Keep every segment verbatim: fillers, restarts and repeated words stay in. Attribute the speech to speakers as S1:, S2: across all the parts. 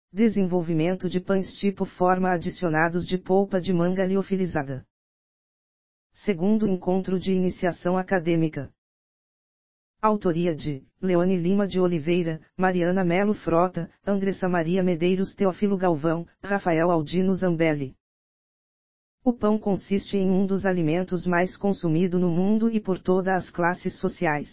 S1: Desenvolvimento de pães tipo forma adicionados de polpa de manga liofilizada. Segundo encontro de iniciação acadêmica. Autoria de Leone Lima de Oliveira, Mariana Melo Frota, Andressa Maria Medeiros, Teófilo Galvão, Rafael Aldino Zambelli. O pão consiste em um dos alimentos mais consumidos no mundo e por todas as classes sociais.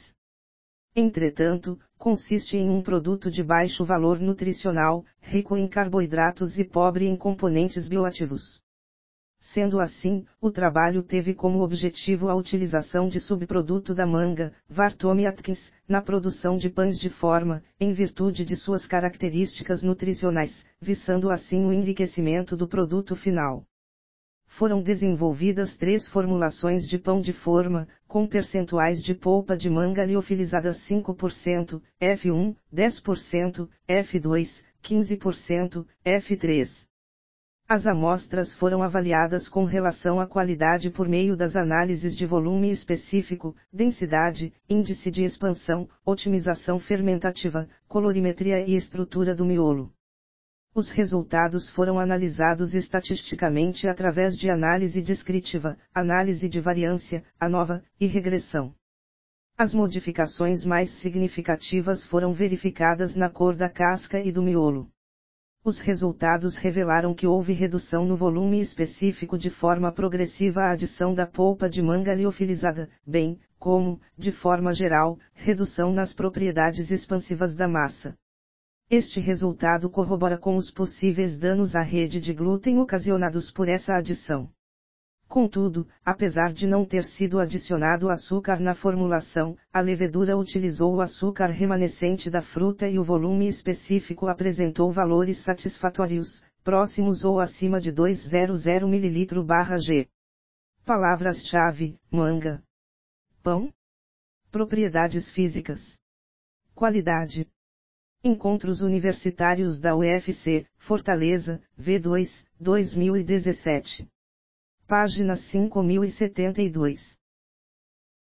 S1: Entretanto, consiste em um produto de baixo valor nutricional, rico em carboidratos e pobre em componentes bioativos. Sendo assim, o trabalho teve como objetivo a utilização de subproduto da manga, Vartomi Atkins, na produção de pães de forma, em virtude de suas características nutricionais, visando assim o enriquecimento do produto final. Foram desenvolvidas três formulações de pão de forma, com percentuais de polpa de manga liofilizada cinco por cento, F um, dez por cento, F dois, quinze por cento, F três. As amostras foram avaliadas com relação à qualidade por meio das análises de volume específico, densidade, índice de expansão, otimização fermentativa, colorimetria e estrutura do miolo. Os resultados foram analisados estatisticamente através de análise descritiva, análise de variância, ANOVA, e regressão. As modificações mais significativas foram verificadas na cor da casca e do miolo. Os resultados revelaram que houve redução no volume específico de forma progressiva à adição da polpa de manga liofilizada, bem como, de forma geral, redução nas propriedades expansivas da massa. Este resultado corrobora com os possíveis danos à rede de glúten ocasionados por essa adição. Contudo, apesar de não ter sido adicionado açúcar na formulação, a levedura utilizou o açúcar remanescente da fruta e o volume específico apresentou valores satisfatórios, próximos ou acima de duzentos mililitros por G. Palavras-chave: manga, pão, propriedades físicas, qualidade. Encontros Universitários da U F C, Fortaleza, V dois, dois mil e dezessete. Página cinco mil e setenta e dois.